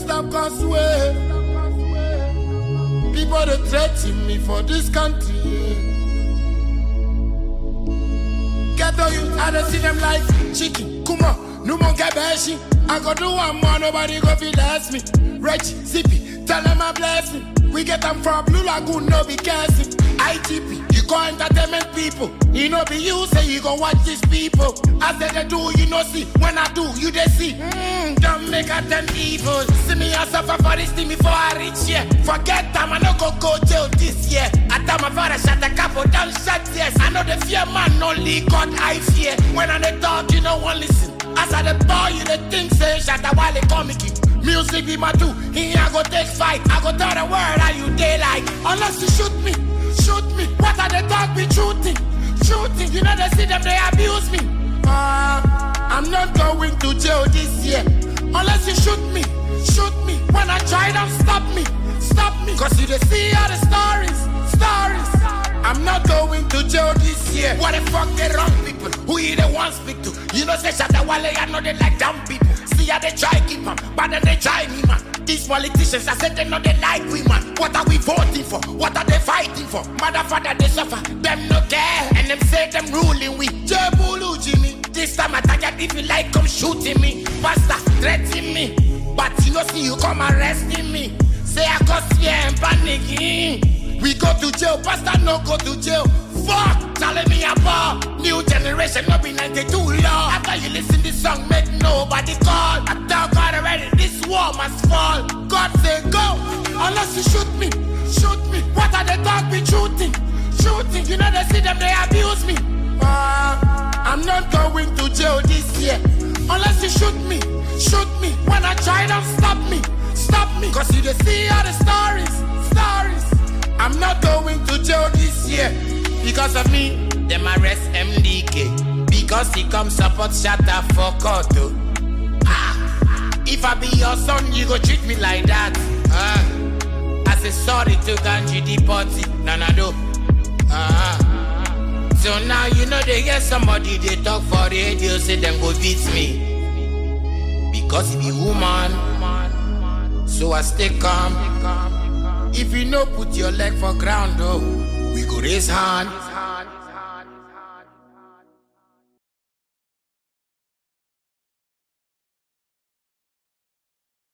stop cause way. People they threaten me for this country. Get on you, I don't see them like chicken. Come on, no more get bashy. I go do one more, nobody go feel less me. Rich, zippy, tell them a blessing. We get them from Blue Lagoon, no be careful. ITP, you go entertainment people. You know be you say you go watch these people. As they do, you know see. When I do, you they see. Don't make a 10 evil. See me I suffer for this thing before I reach here. Forget them, I no go jail this year. I tell my father shut the couple down, shut yes. I know the fear man, only God I fear. When I they talk, you no one listen. As I the boy, you the think say shut the while they comic. Music be my do. Here I go take fight. I go tell the world how you daylight. Unless you shoot me. Shoot me, what are they talk be shooting? Shooting, you know they see them, they abuse me. I'm not going to jail this year. Unless you shoot me. When I try, don't stop me. Cause you they see all the stories. I'm not going to jail this year. What the fuck they wrong people? Who you the one speak to? You know say Shatta Wale, I know they like dumb people. See how they try keep them, but then they try me man. These politicians, I said they know they like we man. What are we voting for? What are they fighting for? Motherfucker, they suffer, them no care. And them say them ruling we. Jebulu Jimmy. This time I target if you like, come shooting me. Pastor, threatening me. But you know see you come arresting me. Say I cause fear and panicking. We go to jail, pastor no go to jail. Fuck, telling me about new generation, no be 92 law. After you listen this song, make nobody call. I tell God already, this war must fall. God say go, unless you shoot me. What are they talk be shooting? You know they see them, they abuse me. I'm not going to jail this year. Unless you shoot me. When I try, don't stop me. Cause you they see all the stories. I'm not going to jail this year. Because of me, them arrest MDK. Because he come support Shatta for court. If I be your son, you go treat me like that. I say sorry to Ganji Depoti. Nanado. So now you know they get somebody they talk for radio, say them go beat me. Because he be woman. So I stay calm. If you no put your leg for ground, we go raise hand.